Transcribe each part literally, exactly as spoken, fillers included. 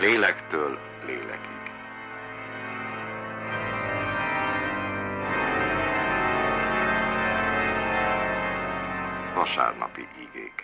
Lélektől lélekig. Vasárnapi igék.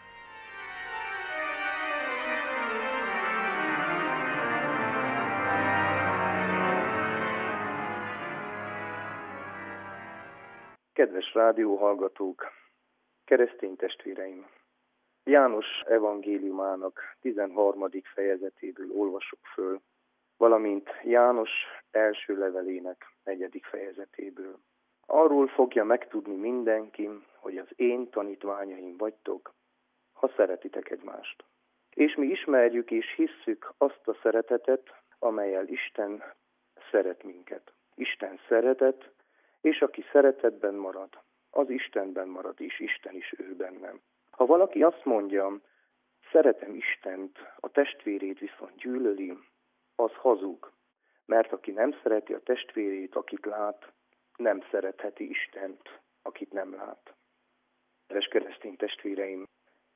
Kedves rádióhallgatók, keresztény testvéreim! János evangéliumának tizenharmadik fejezetéből olvasok föl, valamint János első levelének negyedik fejezetéből. Arról fogja megtudni mindenki, hogy az én tanítványaim vagytok, ha szeretitek egymást. És mi ismerjük és hisszük azt a szeretetet, amellyel Isten szeret minket. Isten szeretet, és aki szeretetben marad, az Istenben marad, és Isten is ő bennem. Ha valaki azt mondja, szeretem Istent, a testvérét viszont gyűlöli, az hazug, mert aki nem szereti a testvérét, akit lát, nem szeretheti Istent, akit nem lát. Kedves keresztény testvéreim,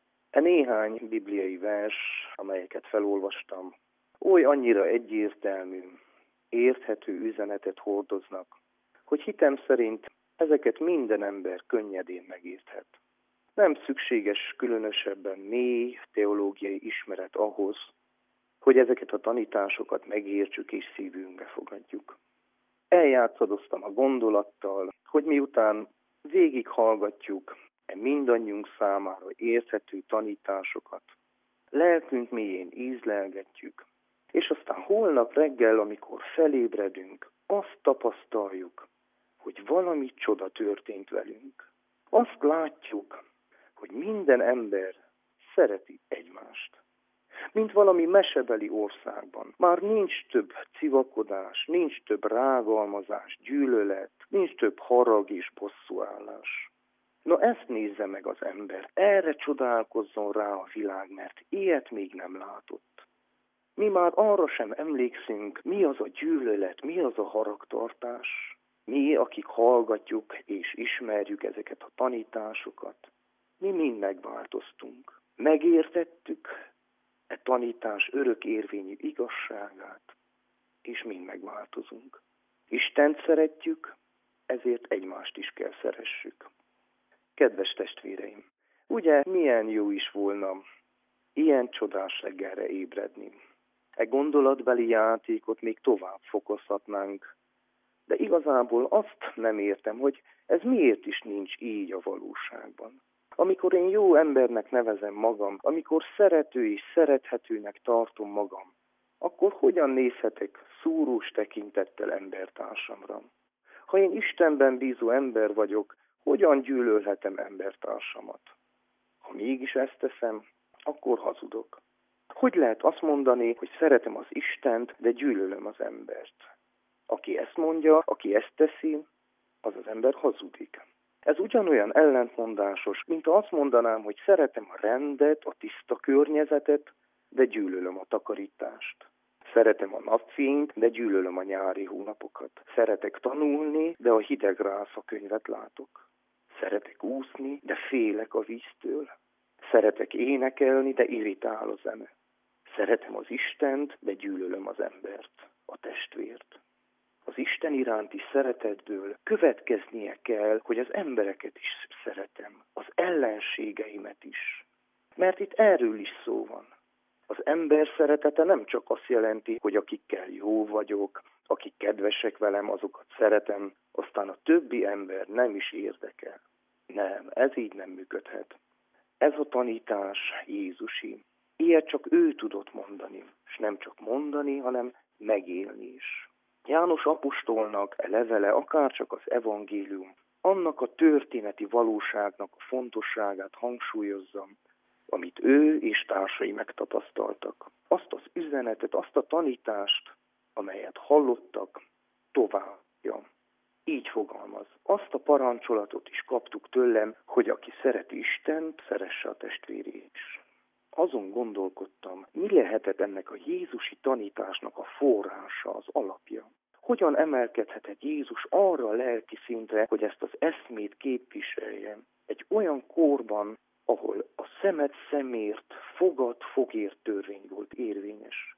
e néhány bibliai vers, amelyeket felolvastam, oly annyira egyértelmű, érthető üzenetet hordoznak, hogy hitem szerint ezeket minden ember könnyedén megérthet. Nem szükséges különösebben mély teológiai ismeret ahhoz, hogy ezeket a tanításokat megértsük és szívünkbe fogadjuk. Eljátszadoztam a gondolattal, hogy miután végighallgatjuk e mindannyiunk számára érthető tanításokat, lelkünk mélyén ízlelgetjük, és aztán holnap reggel, amikor felébredünk, azt tapasztaljuk, hogy valami csoda történt velünk. Azt látjuk, hogy minden ember szereti egymást. Mint valami mesebeli országban. Már nincs több civakodás, nincs több rágalmazás, gyűlölet, nincs több harag és bosszúállás. Na ezt nézze meg az ember, erre csodálkozzon rá a világ, mert ilyet még nem látott. Mi már arra sem emlékszünk, mi az a gyűlölet, mi az a haragtartás. Mi, akik hallgatjuk és ismerjük ezeket a tanításokat, mi mind megváltoztunk. Megértettük e tanítás örökérvényű igazságát, és mind megváltozunk. Istent szeretjük, ezért egymást is kell szeressük. Kedves testvéreim, ugye milyen jó is volna ilyen csodás reggelre ébredni. E gondolatbeli játékot még tovább fokozhatnánk, de igazából azt nem értem, hogy ez miért is nincs így a valóságban. Amikor én jó embernek nevezem magam, amikor szerető és szerethetőnek tartom magam, akkor hogyan nézhetek szúrós tekintettel embertársamra? Ha én Istenben bízó ember vagyok, hogyan gyűlölhetem embertársamat? Ha mégis ezt teszem, akkor hazudok. Hogy lehet azt mondani, hogy szeretem az Istent, de gyűlölöm az embert? Aki ezt mondja, aki ezt teszi, az az ember hazudik. Ez ugyanolyan ellentmondásos, mint azt mondanám, hogy szeretem a rendet, a tiszta környezetet, de gyűlölöm a takarítást. Szeretem a napfényt, de gyűlölöm a nyári hónapokat. Szeretek tanulni, de a hideg rász a könyvet látok. Szeretek úszni, de félek a víztől. Szeretek énekelni, de irritál a zene. Szeretem az Istent, de gyűlölöm az embert, a testvért. Az Isten iránti szeretetből következnie kell, hogy az embereket is szeretem, az ellenségeimet is. Mert itt erről is szó van. Az ember szeretete nem csak azt jelenti, hogy akikkel jó vagyok, akik kedvesek velem, azokat szeretem, aztán a többi ember nem is érdekel. Nem, ez így nem működhet. Ez a tanítás Jézusi. Ilyet csak ő tudott mondani, és nem csak mondani, hanem megélni is. János apostolnak e levele, akárcsak az evangélium, annak a történeti valóságnak a fontosságát hangsúlyozza, amit ő és társai megtapasztaltak. Azt az üzenetet, azt a tanítást, amelyet hallottak, továbbja. Így fogalmaz. Azt a parancsolatot is kaptuk tőlem, hogy aki szereti Istent, szeresse a testvérét is. Azon gondolkodtam, mi lehetett ennek a Jézusi tanításnak a forrása, az alapja. Hogyan emelkedhetett Jézus arra a lelki szintre, hogy ezt az eszmét képviselje egy olyan korban, ahol a szemet szemért, fogad fogért törvény volt érvényes.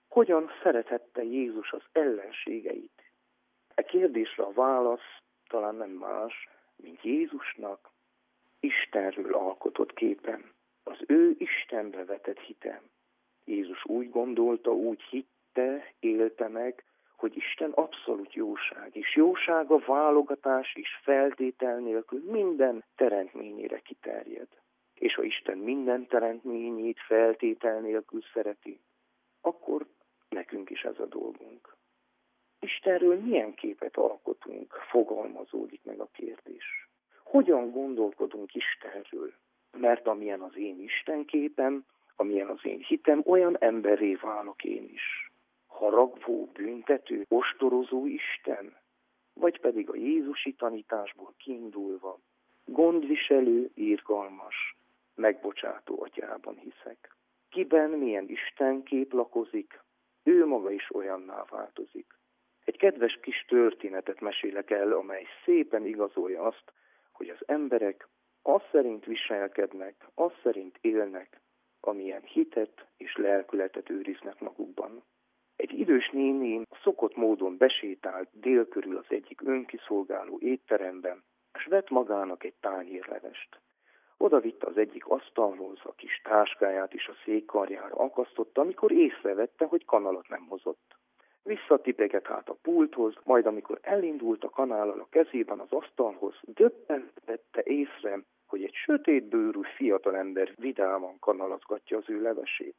Hogyan szerethette Jézus az ellenségeit? E kérdésre a válasz talán nem más, mint Jézusnak Istenről alkotott képen, az ő Istenbe vetett hitem. Jézus úgy gondolta, úgy hitte, élte meg, hogy Isten abszolút jóság, és jósága válogatás és feltétel nélkül minden teremtményére kiterjed. És ha Isten minden teremtményét feltétel nélkül szereti, akkor nekünk is ez a dolgunk. Istenről milyen képet alkotunk, fogalmazódik meg a kérdés. Hogyan gondolkodunk Istenről? Mert amilyen az én Istenképem, amilyen az én hitem, olyan emberré válok én is. Haragvó, büntető, ostorozó Isten, vagy pedig a jézusi tanításból kiindulva, gondviselő, irgalmas, megbocsátó atyában hiszek. Kiben milyen Istenkép lakozik, ő maga is olyanná változik. Egy kedves kis történetet mesélek el, amely szépen igazolja azt, hogy az emberek az szerint viselkednek, az szerint élnek, amilyen hitet és lelkületet őriznek magukban. Egy idős néni szokott módon besétált dél körül az egyik önkiszolgáló étteremben, és vett magának egy tányérlevest. Oda vitte az egyik asztalhoz, a kis táskáját is a székkarjára akasztotta, amikor észrevette, hogy kanalat nem hozott. Visszatipegett hát a pulthoz, majd amikor elindult a kanállal a kezében az asztalhoz, döbbent vette észre, hogy egy sötétbőrű fiatalember vidáman kanalazgatja az ő levesét.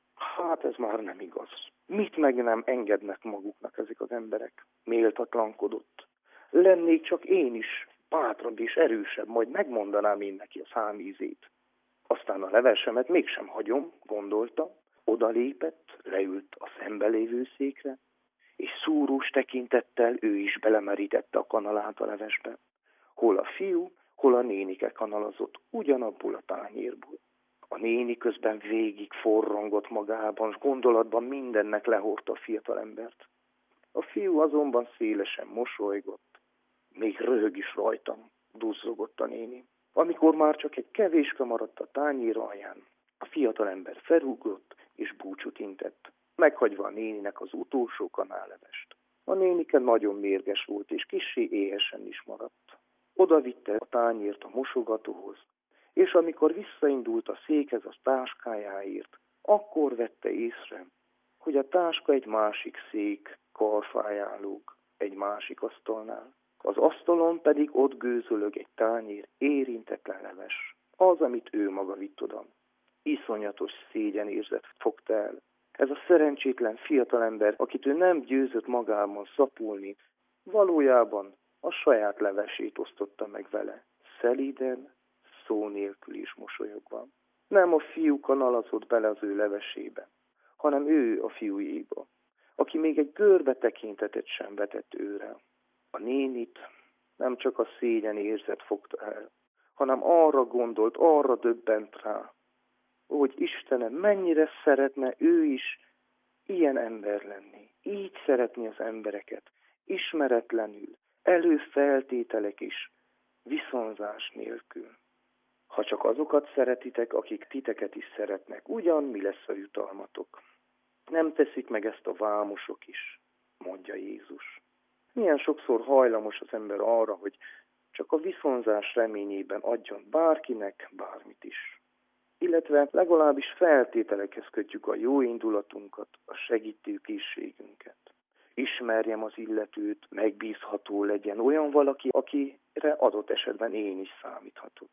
Hát ez már nem igaz. Mit meg nem engednek maguknak ezek az emberek? Méltatlankodott. Lennék csak én is bátrabb és erősebb, majd megmondanám én neki a számízét. Aztán a levesemet mégsem hagyom, gondolta, odalépett, leült a szembelévő székre, és szúrós tekintettel ő is belemerítette a kanalát a levesbe. Hol a fiú, hol a nénike kanalazott ugyanabból a tányérból. A néni közben végig forrongott magában, s gondolatban mindennek lehordta a fiatalembert. A fiú azonban szélesen mosolygott, még röhög is rajtam, duzzogott a néni. Amikor már csak egy kevéske maradt a tányér alján, a fiatalember felrúgott és búcsút intett, meghagyva a néninek az utolsó kanállevest. A nénike nagyon mérges volt, és kissé éhesen is maradt. Oda vitte a tányért a mosogatóhoz, és amikor visszaindult a székhez a táskájáért, akkor vette észre, hogy a táska egy másik szék karfáján lóg, egy másik asztalnál. Az asztalon pedig ott gőzölög egy tányér érintetlen leves, az, amit ő maga vitt oda. Iszonyatos szégyenérzet fogta el. Ez a szerencsétlen fiatalember, akit ő nem győzött magában szapulni, valójában a saját levesét osztotta meg vele, szelíden, szó nélkül is mosolyogva. Nem a fiú kanalazott bele az ő levesébe, hanem ő a fiújéba, aki még egy görbe tekintetet sem vetett őre. A nénit nem csak a szégyen érzet fogta el, hanem arra gondolt, arra döbbent rá, hogy Istenem mennyire szeretne ő is ilyen ember lenni, így szeretni az embereket, ismeretlenül, előfeltételek is, viszonzás nélkül. Ha csak azokat szeretitek, akik titeket is szeretnek, ugyan mi lesz a jutalmatok? Nem teszik meg ezt a vámosok is, mondja Jézus. Milyen sokszor hajlamos az ember arra, hogy csak a viszonzás reményében adjon bárkinek bármit is. Illetve legalábbis feltételekhez kötjük a jó indulatunkat, a segítőkészségünket. Ismerjem az illetőt, megbízható legyen, olyan valaki, akire adott esetben én is számíthatok.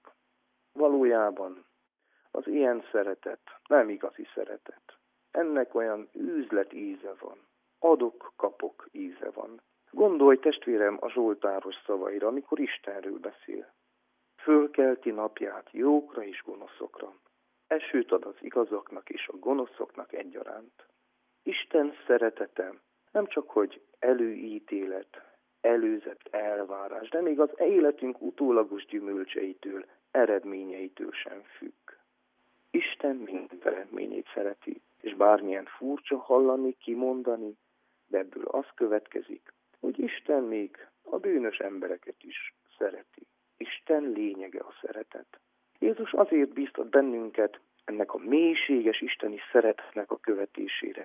Valójában az ilyen szeretet nem igazi szeretet. Ennek olyan üzleti íze van, adok-kapok íze van. Gondolj, testvérem, a Zsoltáros szavaira, amikor Istenről beszél. Fölkelti napját jókra és gonoszokra. Esőt ad az igazaknak és a gonoszoknak egyaránt. Isten szeretete nem csak, hogy előítélet, előzett elvárás, de még az életünk utólagos gyümölcseitől, eredményeitől sem függ. Isten minden eredményét szereti, és bármilyen furcsa hallani, kimondani, de ebből az következik, hogy Isten még a bűnös embereket is szereti. Isten lényege a szeretet. Jézus azért bíztat bennünket ennek a mélységes isteni szeretetnek a követésére,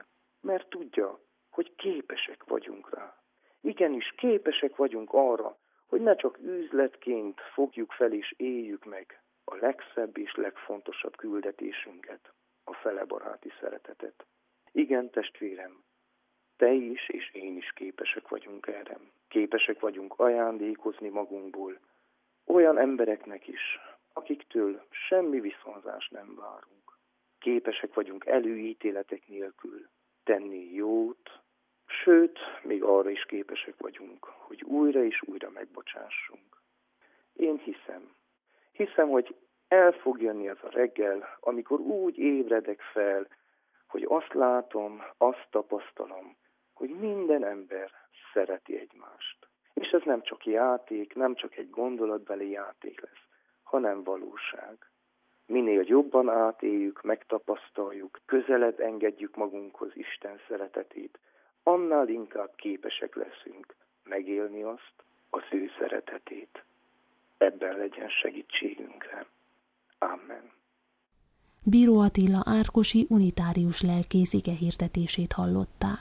mert tudja, hogy képesek vagyunk rá. Igenis, képesek vagyunk arra, hogy ne csak üzletként fogjuk fel és éljük meg a legszebb és legfontosabb küldetésünket, a felebaráti szeretetet. Igen, testvérem, te is és én is képesek vagyunk erre. Képesek vagyunk ajándékozni magunkból olyan embereknek is, akiktől semmi viszonzást nem várunk. Képesek vagyunk előítéletek nélkül tenni jót, sőt, még arra is képesek vagyunk, hogy újra és újra megbocsássunk. Én hiszem, hiszem, hogy el fog jönni az a reggel, amikor úgy ébredek fel, hogy azt látom, azt tapasztalom, hogy minden ember szereti egymást. És ez nem csak játék, nem csak egy gondolatbeli játék lesz, hanem valóság. Minél jobban átéljük, megtapasztaljuk, közelebb engedjük magunkhoz Isten szeretetét, annál inkább képesek leszünk megélni azt, az ő szeretetét. Ebben legyen segítségünkre. Amen. Bíró Attila árkosi unitárius lelkész igehirdetését hallották.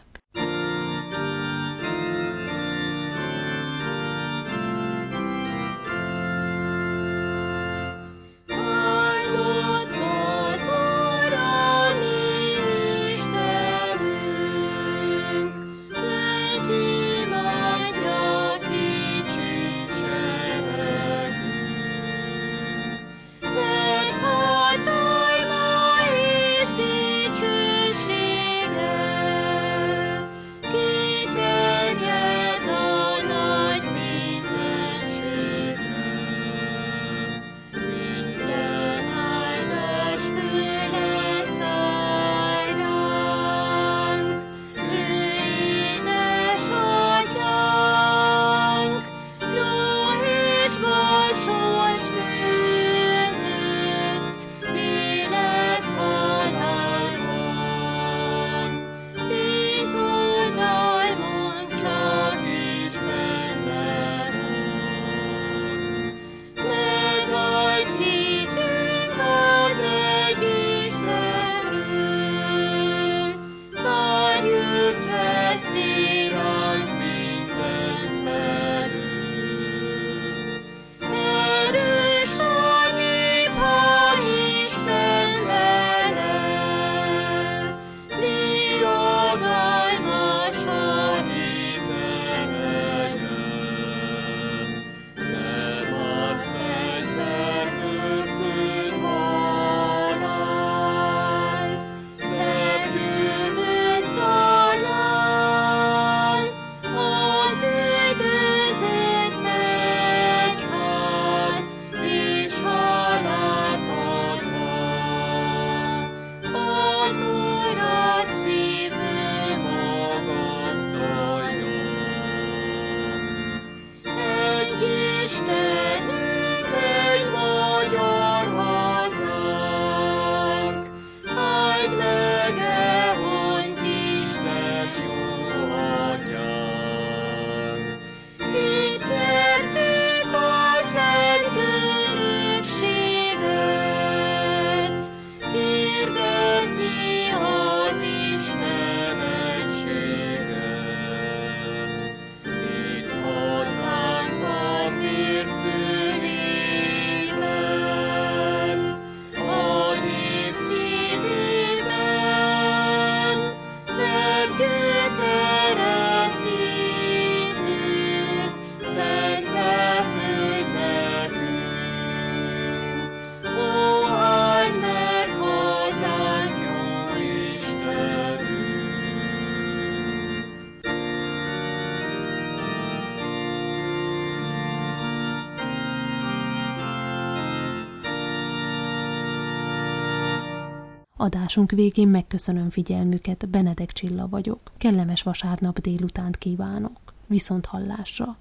Adásunk végén megköszönöm figyelmüket, Benedek Csilla vagyok. Kellemes vasárnap délutánt kívánok. Viszont hallásra!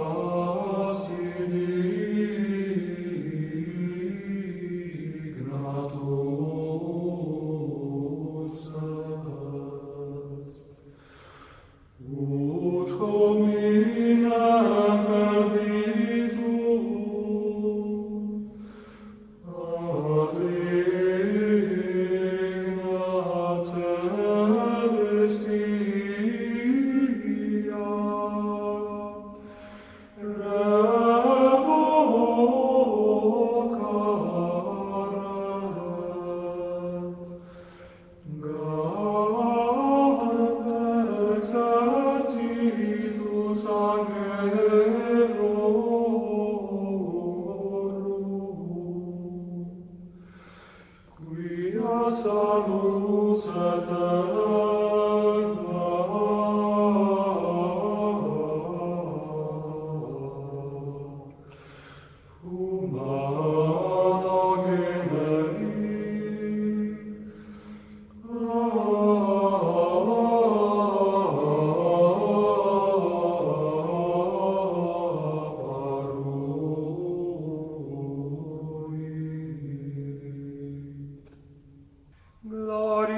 Ignite.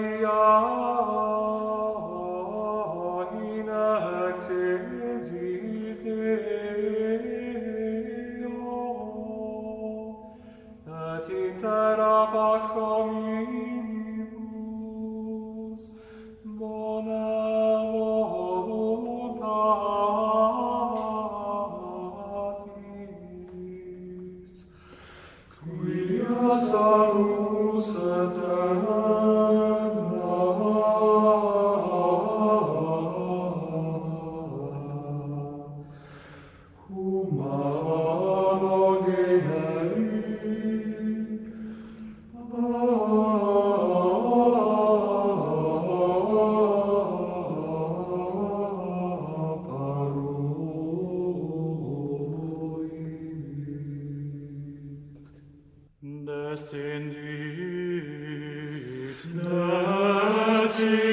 Descendit, descendit.